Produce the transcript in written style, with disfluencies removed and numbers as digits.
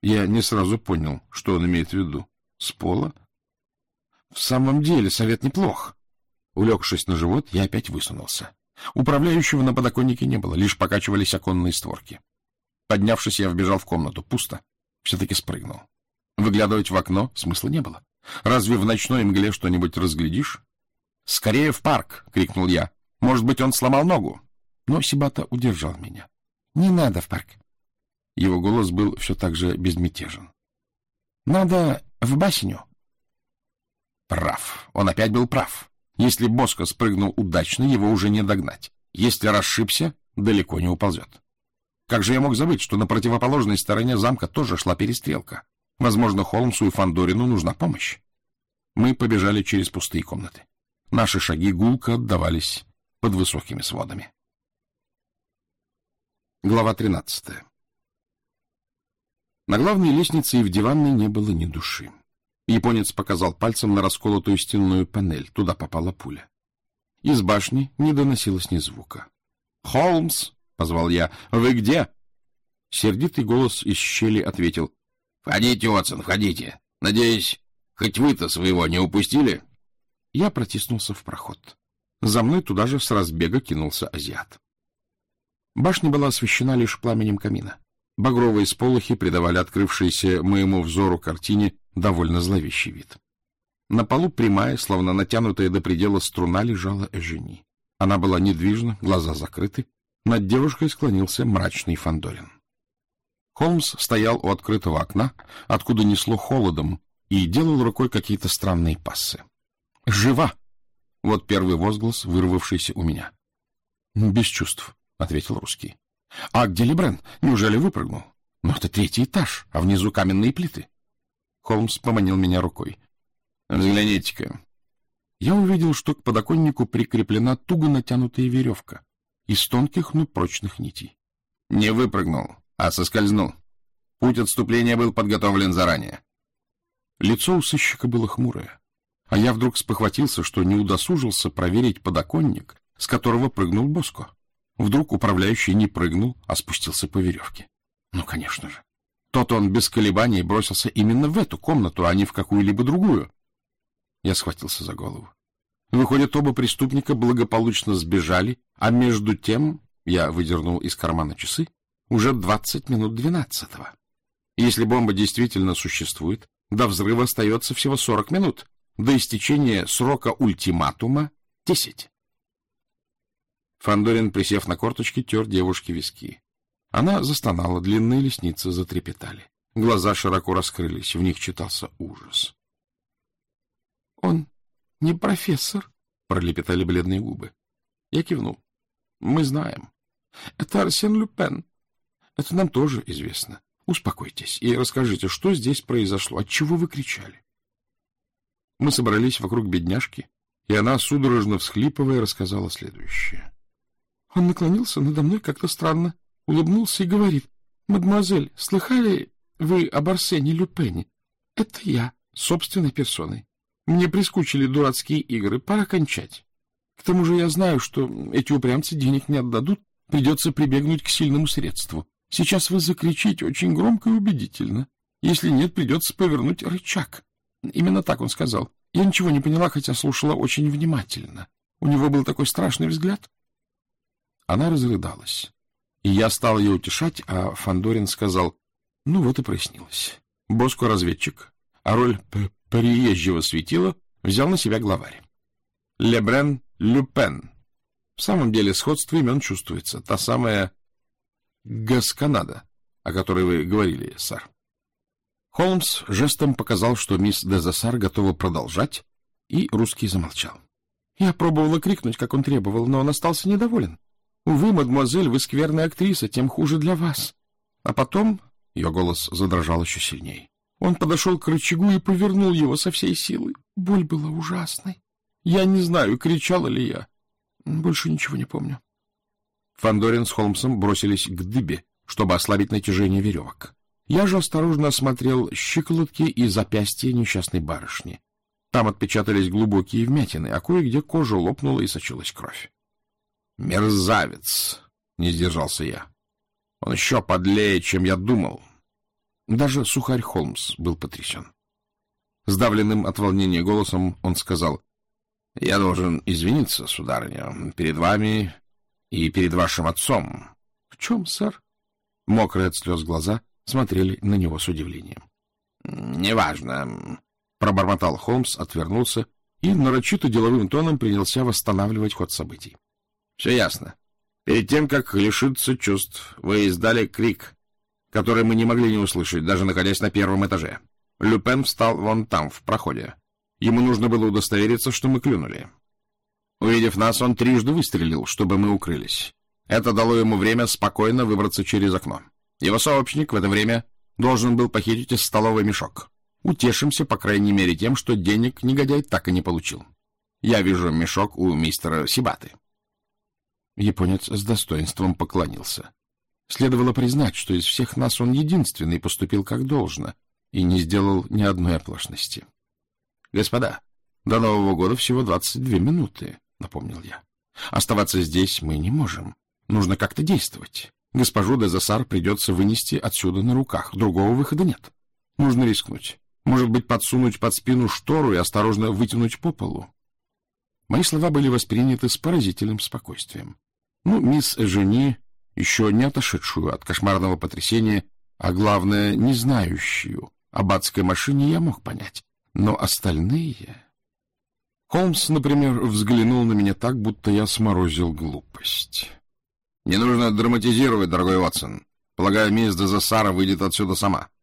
Я не сразу понял, что он имеет в виду. С пола? В самом деле совет неплох. Улегшись на живот, я опять высунулся. Управляющего на подоконнике не было, лишь покачивались оконные створки. Поднявшись, я вбежал в комнату. Пусто. Все-таки спрыгнул. Выглядывать в окно смысла не было. Разве в ночной мгле что-нибудь разглядишь? «Скорее в парк!» — крикнул я. «Может быть, он сломал ногу?» Но Сибата удержал меня. «Не надо в парк». Его голос был все так же безмятежен. «Надо в басню». Прав. Он опять был прав. Если Боско спрыгнул удачно, его уже не догнать. Если расшибся, далеко не уползет. Как же я мог забыть, что на противоположной стороне замка тоже шла перестрелка? Возможно, Холмсу и Фандорину нужна помощь. Мы побежали через пустые комнаты. Наши шаги гулко отдавались под высокими сводами. Глава 13. На главной лестнице и в диванной не было ни души. Японец показал пальцем на расколотую стенную панель. Туда попала пуля. Из башни не доносилось ни звука. «Холмс!» — позвал я. «Вы где?» Сердитый голос из щели ответил. «Входите, Уотсон, входите. Надеюсь, хоть вы-то своего не упустили?» Я протиснулся в проход. За мной туда же с разбега кинулся азиат. Башня была освещена лишь пламенем камина. Багровые сполохи придавали открывшейся моему взору картине довольно зловещий вид. На полу прямая, словно натянутая до предела струна, лежала Эжени. Она была недвижна, глаза закрыты. Над девушкой склонился мрачный Фандорин. Холмс стоял у открытого окна, откуда несло холодом, и делал рукой какие-то странные пассы. «Жива!» — вот первый возглас, вырвавшийся у меня. «Без чувств», — ответил русский. «А где Лебрен? Неужели выпрыгнул? Но это 3-й этаж, а внизу каменные плиты». Холмс поманил меня рукой. «Взгляните-ка». Я увидел, что к подоконнику прикреплена туго натянутая веревка из тонких, но прочных нитей. «Не выпрыгнул, а соскользнул. Путь отступления был подготовлен заранее». Лицо у сыщика было хмурое, а я вдруг спохватился, что не удосужился проверить подоконник, с которого прыгнул Боско. Вдруг управляющий не прыгнул, а спустился по веревке. Ну, конечно же. Тот он без колебаний бросился именно в эту комнату, а не в какую-либо другую. Я схватился за голову. Выходит, оба преступника благополучно сбежали, а между тем, я выдернул из кармана часы, уже 20 минут 12-го. Если бомба действительно существует, до взрыва остается всего 40 минут, до истечения срока ультиматума 10. Фандорин, присев на корточки, тер девушке виски. Она застонала, длинные ресницы затрепетали. Глаза широко раскрылись, в них читался ужас. — Он не профессор, — пролепетали бледные губы. Я кивнул. — Мы знаем. Это Арсен Люпен. Это нам тоже известно. Успокойтесь и расскажите, что здесь произошло, отчего вы кричали. Мы собрались вокруг бедняжки, и она, судорожно всхлипывая, рассказала следующее. Он наклонился надо мной как-то странно, улыбнулся и говорит: «Мадемуазель, слыхали вы об Арсене Люпене? Это я, собственной персоной. Мне прискучили дурацкие игры, пора кончать. К тому же я знаю, что эти упрямцы денег не отдадут, придется прибегнуть к сильному средству. Сейчас вы закричите очень громко и убедительно. Если нет, придется повернуть рычаг». Именно так он сказал. Я ничего не поняла, хотя слушала очень внимательно. У него был такой страшный взгляд. Она разрыдалась, и я стал ее утешать, а Фандорин сказал: ну вот и прояснилось. Боско разведчик, а роль приезжего светила взял на себя главарь. Лебрен Люпен. В самом деле сходство имен чувствуется. Та самая Гасконада, о которой вы говорили, сэр. Холмс жестом показал, что мисс Дезессар готова продолжать, и русский замолчал. Я пробовала крикнуть, как он требовал, но он остался недоволен. Увы, мадемуазель, вы скверная актриса, тем хуже для вас. А потом, ее голос задрожал еще сильнее, он подошел к рычагу и повернул его со всей силы. Боль была ужасной. Я не знаю, кричала ли я. Больше ничего не помню. Фандорин с Холмсом бросились к дыбе, чтобы ослабить натяжение веревок. Я же осторожно осмотрел щиколотки и запястья несчастной барышни. Там отпечатались глубокие вмятины, а кое-где кожа лопнула и сочилась кровь. «Мерзавец!» — не сдержался я. «Он еще подлее, чем я думал. Даже сухарь Холмс был потрясен. Сдавленным от волнения голосом он сказал: — Я должен извиниться, сударыня, перед вами и перед вашим отцом. — В чем, сэр? Мокрые от слез глаза смотрели на него с удивлением. — Неважно, — пробормотал Холмс, отвернулся и нарочито деловым тоном принялся восстанавливать ход событий. — Все ясно. Перед тем, как лишиться чувств, вы издали крик, который мы не могли не услышать, даже находясь на первом этаже. Люпен встал вон там, в проходе. Ему нужно было удостовериться, что мы клюнули. Увидев нас, он трижды выстрелил, чтобы мы укрылись. Это дало ему время спокойно выбраться через окно. Его сообщник в это время должен был похитить из столовой мешок. Утешимся, по крайней мере, тем, что денег негодяй так и не получил. Я вижу мешок у мистера Сибаты. Японец с достоинством поклонился. Следовало признать, что из всех нас он единственный поступил как должно и не сделал ни одной оплошности. — Господа, до Нового года всего 22 минуты, — напомнил я. — Оставаться здесь мы не можем. Нужно как-то действовать. Госпожу де Зассар придется вынести отсюда на руках. Другого выхода нет. Нужно рискнуть. Может быть, подсунуть под спину штору и осторожно вытянуть по полу. Мои слова были восприняты с поразительным спокойствием. Мисс Эжени, еще не отошедшую от кошмарного потрясения, а главное, не знающую об адской машине, я мог понять. Но остальные... Холмс, например, взглянул на меня так, будто я сморозил глупость. — Не нужно драматизировать, дорогой Уотсон. Полагаю, мисс де Зассара выйдет отсюда сама.